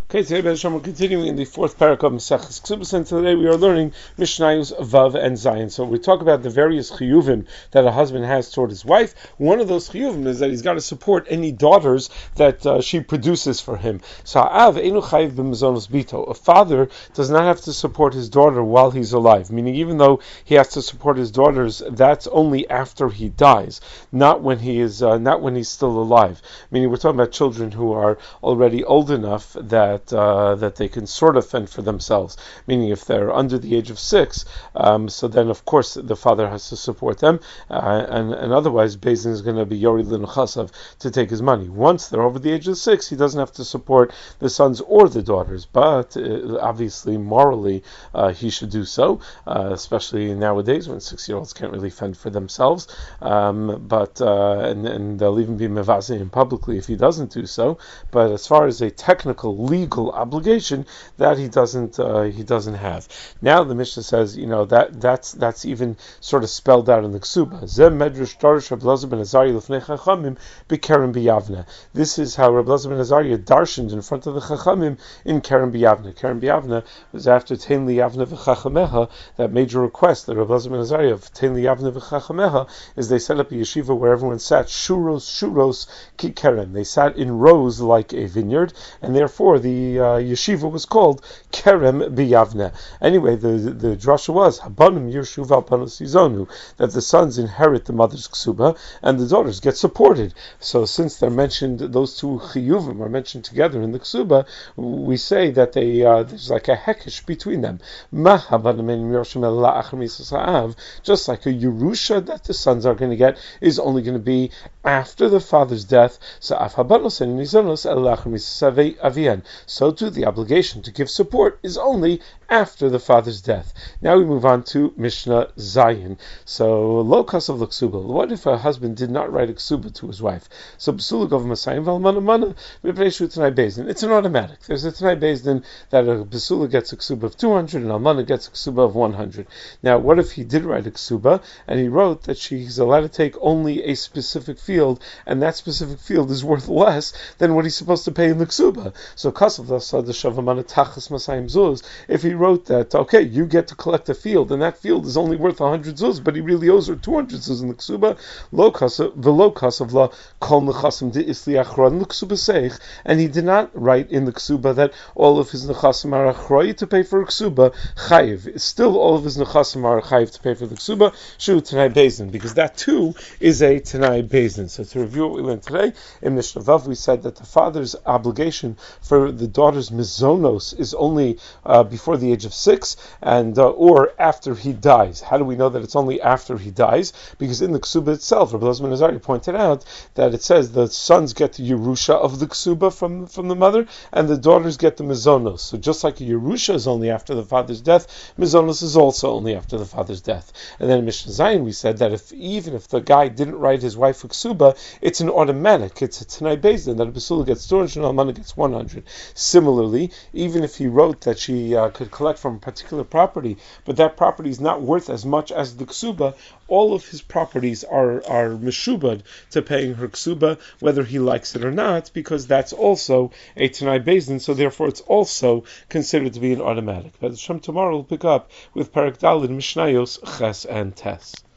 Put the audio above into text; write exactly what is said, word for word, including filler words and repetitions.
Okay, today Be'ez we're continuing in the fourth parak of Maseches Ksubas, and today we are learning Mishnayos Vav and Zayin. So we talk about the various chiyuvim that a husband has toward his wife. One of those chiyuvim is that he's got to support any daughters that uh, she produces for him. So Ha'av einu chayiv b'mezonos bito. A father does not have to support his daughter while he's alive, meaning even though he has to support his daughters, that's only after he dies, not when he is uh, not when he's still alive. Meaning we're talking about children who are already old enough that That, uh, that they can sort of fend for themselves, meaning if they're under the age of six, um, so then of course the father has to support them, uh, and, and otherwise Beis Din is going to be Yori Lin Chasav to take his money. Once they're over the age of six, he doesn't have to support the sons or the daughters, but uh, obviously morally uh, he should do so, uh, especially nowadays when six-year-olds can't really fend for themselves, um, but uh, and, and they'll even be mevazim publicly if he doesn't do so. But as far as a technical legal obligation, that he doesn't uh, he doesn't have. Now the Mishnah says, you know, that that's that's even sort of spelled out in the Ksuba. Zem medrash darish Reb Elazar ben Azariah lefnei Chachamim b'Kerem b'Yavne. This is how Reb Elazar ben Azariah darshened in front of the Chachamim in Kerem b'Yavne. Kerem b'Yavne was after Tein li Yavne v'Chachamecha. That major request that Reb Elazar ben Azariah of Tein li Yavne v'Chachamecha is they set up a yeshiva where everyone sat shuros shuros ki Kerem. They sat in rows like a vineyard, and therefore the The uh, yeshiva was called Kerem b'Yavne. Anyway, the the drasha was Habanim Yershuv al Panos Yizonu, that the sons inherit the mother's ksuba and the daughters get supported. So since they're mentioned, those two chiyuvim are mentioned together in the ksuba, we say that they uh, there's like a hekesh between them. Ma Habanim Yershuv el Achar Misas, just like a Yerusha that the sons are going to get is only going to be after the father's death. So Af Habanos and Nizonos el Achar Misas Avian. So too, the obligation to give support is only after the father's death. Now we move on to Mishnah Zayin. So, lo kasav l'ksuba. What if a husband did not write a ksuba to his wife? So, b'sula gov masayim v'almana mana b'preishu t'nai Beis Din. It's an automatic. There's a t'nai Beis Din that a b'sula gets a ksuba of two hundred and almana gets a ksuba of one hundred. Now, what if he did write a ksuba and he wrote that she's allowed to take only a specific field, and that specific field is worth less than what he's supposed to pay in the ksuba? So, kasav l'sad shavamana tachas masayim zuz. If he wrote that, okay, you get to collect a field, and that field is only worth one hundred zuz, but he really owes her two hundred zuz in the ksuba, lo kasav, v'lo kasav la kol nechasim de isli achron l'ksuba seich, and he did not write in the ksuba that all of his nechasim are achroi to pay for a ksuba, chayiv. Still, all of his nechasim are chayiv to pay for the ksuba, shu t'nai Beis Din, because that too is a t'nai Beis Din. So to review what we learned today, in Mishnah Vav, we said that the father's obligation for the daughter's mizonos is only uh, before the age of six, and uh, or after he dies. How do we know that it's only after he dies? Because in the ksuba itself, Reb Elazar ben Azariah pointed out that it says the sons get the yerusha of the ksuba from from the mother, and the daughters get the mizonos. So just like a yerusha is only after the father's death, mizonos is also only after the father's death. And then in Mishnah Zayin we said that if even if the guy didn't write his wife a ksuba, it's an automatic. It's a t'nai Beis Din that a basula gets two hundred and almana gets one hundred. Similarly, even if he wrote that she uh, could collect from a particular property, but that property is not worth as much as the ksuba, all of his properties are are meshubad to paying her ksuba, whether he likes it or not, because that's also a t'nai Beis Din, so therefore it's also considered to be an automatic. But tomorrow we'll pick up with Parak Daled, Mishnayos, Ches, and Tes.